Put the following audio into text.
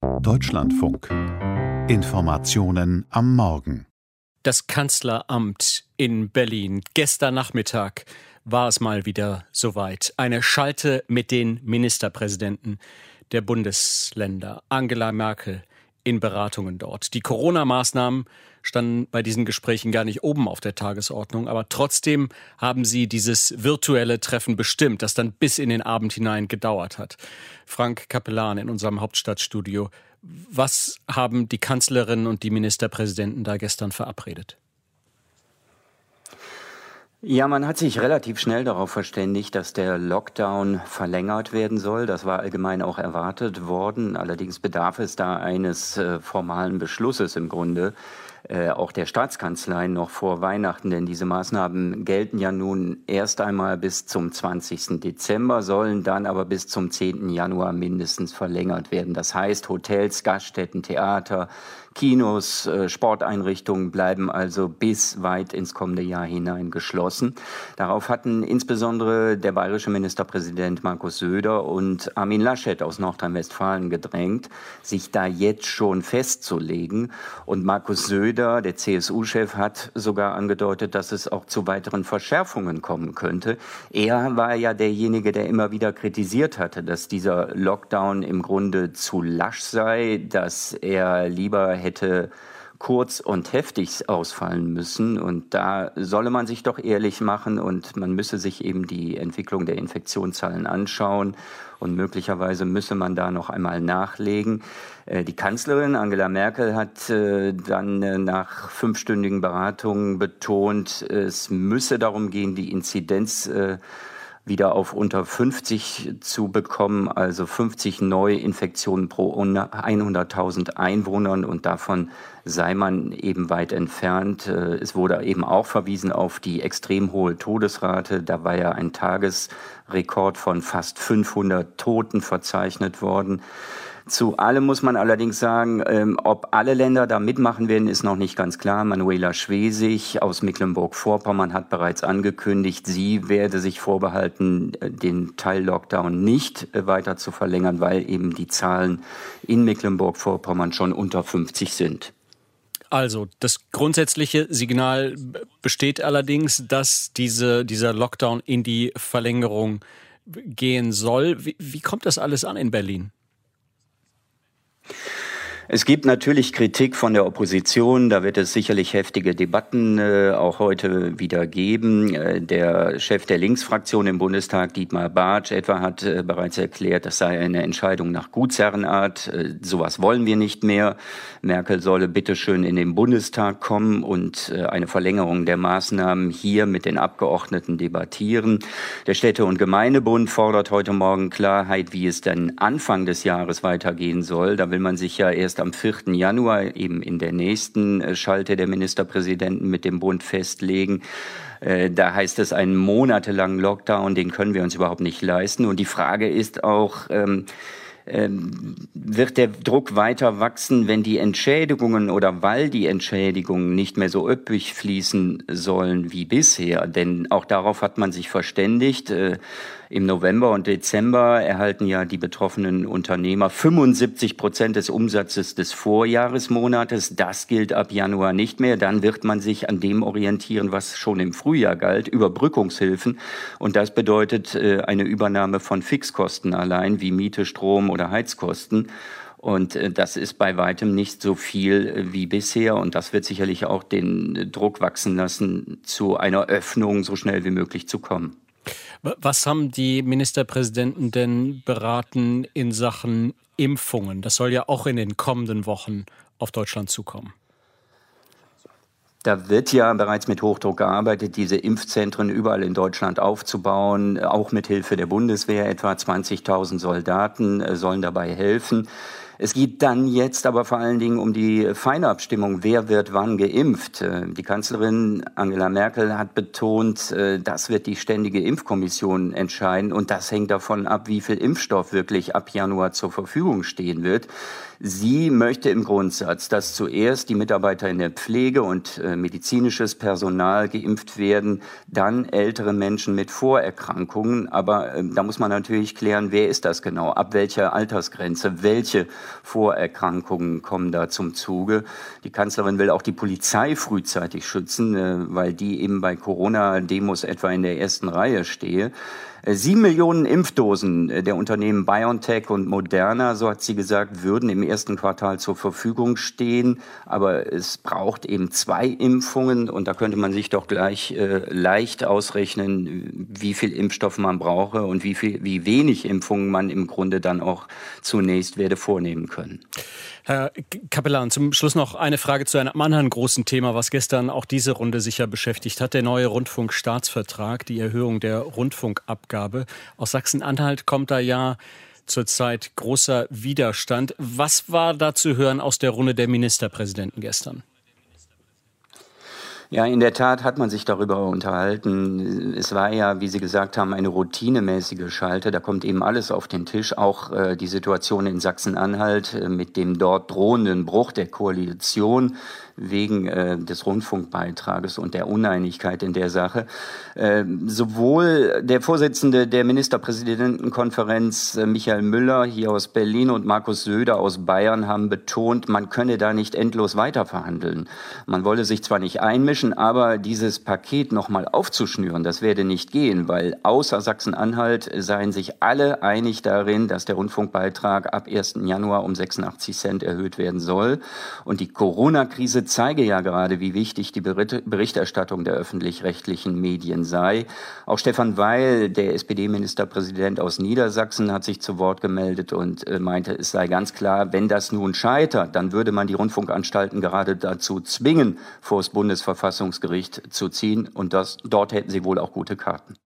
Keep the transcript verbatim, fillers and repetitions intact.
Deutschlandfunk. Informationen am Morgen. Das Kanzleramt in Berlin. Gestern Nachmittag war es mal wieder soweit. Eine Schalte mit den Ministerpräsidenten der Bundesländer. Angela Merkel in Beratungen dort. Die Corona-Maßnahmen standen bei diesen Gesprächen gar nicht oben auf der Tagesordnung. Aber trotzdem haben sie dieses virtuelle Treffen bestimmt, das dann bis in den Abend hinein gedauert hat. Frank Capellan in unserem Hauptstadtstudio. Was haben die Kanzlerinnen und die Ministerpräsidenten da gestern verabredet? Ja, man hat sich relativ schnell darauf verständigt, dass der Lockdown verlängert werden soll. Das war allgemein auch erwartet worden. Allerdings bedarf es da eines äh, formalen Beschlusses im Grunde. Äh, auch der Staatskanzlei noch vor Weihnachten, denn diese Maßnahmen gelten ja nun erst einmal bis zum zwanzigsten Dezember, sollen dann aber bis zum zehnten Januar mindestens verlängert werden. Das heißt, Hotels, Gaststätten, Theater, Kinos, äh, Sporteinrichtungen bleiben also bis weit ins kommende Jahr hinein geschlossen. Darauf hatten insbesondere der bayerische Ministerpräsident Markus Söder und Armin Laschet aus Nordrhein-Westfalen gedrängt, sich da jetzt schon festzulegen. Und Markus Söder, der C S U-Chef, hat sogar angedeutet, dass es auch zu weiteren Verschärfungen kommen könnte. Er war ja derjenige, der immer wieder kritisiert hatte, dass dieser Lockdown im Grunde zu lasch sei, dass er lieber hätte kurz und heftig ausfallen müssen. Und da solle man sich doch ehrlich machen und man müsse sich eben die Entwicklung der Infektionszahlen anschauen. Und möglicherweise müsse man da noch einmal nachlegen. Die Kanzlerin Angela Merkel hat dann nach fünfstündigen Beratungen betont, es müsse darum gehen, die Inzidenz wieder auf unter fünfzig zu bekommen, also fünfzig Neuinfektionen pro hunderttausend Einwohnern, und davon sei man eben weit entfernt. Es wurde eben auch verwiesen auf die extrem hohe Todesrate. Da war ja ein Tagesrekord von fast fünfhundert Toten verzeichnet worden. Zu allem muss man allerdings sagen, ähm, ob alle Länder da mitmachen werden, ist noch nicht ganz klar. Manuela Schwesig aus Mecklenburg-Vorpommern hat bereits angekündigt, sie werde sich vorbehalten, den Teil-Lockdown nicht äh, weiter zu verlängern, weil eben die Zahlen in Mecklenburg-Vorpommern schon unter fünfzig sind. Also, das grundsätzliche Signal besteht allerdings, dass diese, dieser Lockdown in die Verlängerung gehen soll. Wie, wie kommt das alles an in Berlin? Es gibt natürlich Kritik von der Opposition, da wird es sicherlich heftige Debatten äh, auch heute wieder geben. Äh, der Chef der Linksfraktion im Bundestag, Dietmar Bartsch etwa, hat äh, bereits erklärt, das sei eine Entscheidung nach Gutsherrenart. Äh, sowas wollen wir nicht mehr. Merkel solle bitteschön in den Bundestag kommen und äh, eine Verlängerung der Maßnahmen hier mit den Abgeordneten debattieren. Der Städte- und Gemeindebund fordert heute Morgen Klarheit, wie es denn Anfang des Jahres weitergehen soll. Da will man sich ja erst am vierten Januar eben in der nächsten Schalte der Ministerpräsidenten mit dem Bund festlegen. Da heißt es, einen monatelangen Lockdown, den können wir uns überhaupt nicht leisten. Und die Frage ist auch, ähm, ähm, wird der Druck weiter wachsen, wenn die Entschädigungen oder weil die Entschädigungen nicht mehr so üppig fließen sollen wie bisher? Denn auch darauf hat man sich verständigt. Äh, Im November und Dezember erhalten ja die betroffenen Unternehmer fünfundsiebzig Prozent des Umsatzes des Vorjahresmonates. Das gilt ab Januar nicht mehr. Dann wird man sich an dem orientieren, was schon im Frühjahr galt, Überbrückungshilfen. Und das bedeutet äh, eine Übernahme von Fixkosten allein, wie Miete, Strom oder Heizkosten. Und äh, das ist bei weitem nicht so viel äh, wie bisher. Und das wird sicherlich auch den äh, Druck wachsen lassen, zu einer Öffnung so schnell wie möglich zu kommen. Was haben die Ministerpräsidenten denn beraten in Sachen Impfungen? Das soll ja auch in den kommenden Wochen auf Deutschland zukommen. Da wird ja bereits mit Hochdruck gearbeitet, diese Impfzentren überall in Deutschland aufzubauen, auch mit Hilfe der Bundeswehr. Etwa zwanzigtausend Soldaten sollen dabei helfen. Es geht dann jetzt aber vor allen Dingen um die Feinabstimmung, wer wird wann geimpft. Die Kanzlerin Angela Merkel hat betont, das wird die Ständige Impfkommission entscheiden und das hängt davon ab, wie viel Impfstoff wirklich ab Januar zur Verfügung stehen wird. Sie möchte im Grundsatz, dass zuerst die Mitarbeiter in der Pflege und äh, medizinisches Personal geimpft werden, dann ältere Menschen mit Vorerkrankungen. Aber äh, da muss man natürlich klären, wer ist das genau, ab welcher Altersgrenze, welche Vorerkrankungen kommen da zum Zuge. Die Kanzlerin will auch die Polizei frühzeitig schützen, weil die eben bei Corona-Demos etwa in der ersten Reihe stehe. Sieben Millionen Impfdosen der Unternehmen BioNTech und Moderna, so hat sie gesagt, würden im ersten Quartal zur Verfügung stehen. Aber es braucht eben zwei Impfungen und da könnte man sich doch gleich äh, leicht ausrechnen, wie viel Impfstoff man brauche und wie viel, wie wenig Impfungen man im Grunde dann auch zunächst werde vornehmen können. Herr Capellan, zum Schluss noch eine Frage zu einem anderen großen Thema, was gestern auch diese Runde sicher beschäftigt hat. Der neue Rundfunkstaatsvertrag, die Erhöhung der Rundfunkabgabe. Aus Sachsen-Anhalt kommt da ja zurzeit großer Widerstand. Was war da zu hören aus der Runde der Ministerpräsidenten gestern? Ja, in der Tat hat man sich darüber unterhalten. Es war ja, wie Sie gesagt haben, eine routinemäßige Schalte. Da kommt eben alles auf den Tisch, auch äh, die Situation in Sachsen-Anhalt äh, mit dem dort drohenden Bruch der Koalition wegen äh, des Rundfunkbeitrages und der Uneinigkeit in der Sache. Äh, sowohl der Vorsitzende der Ministerpräsidentenkonferenz, äh, Michael Müller, hier aus Berlin, und Markus Söder aus Bayern haben betont, man könne da nicht endlos weiterverhandeln. Man wolle sich zwar nicht einmischen, aber dieses Paket nochmal aufzuschnüren, das werde nicht gehen, weil außer Sachsen-Anhalt seien sich alle einig darin, dass der Rundfunkbeitrag ab ersten Januar um sechsundachtzig Cent erhöht werden soll. Und die Corona-Krise zeige ja gerade, wie wichtig die Berichterstattung der öffentlich-rechtlichen Medien sei. Auch Stefan Weil, der S P D-Ministerpräsident aus Niedersachsen, hat sich zu Wort gemeldet und meinte, es sei ganz klar, wenn das nun scheitert, dann würde man die Rundfunkanstalten gerade dazu zwingen, vor das Bundesverfassungsgericht zu ziehen. Und das, dort hätten sie wohl auch gute Karten.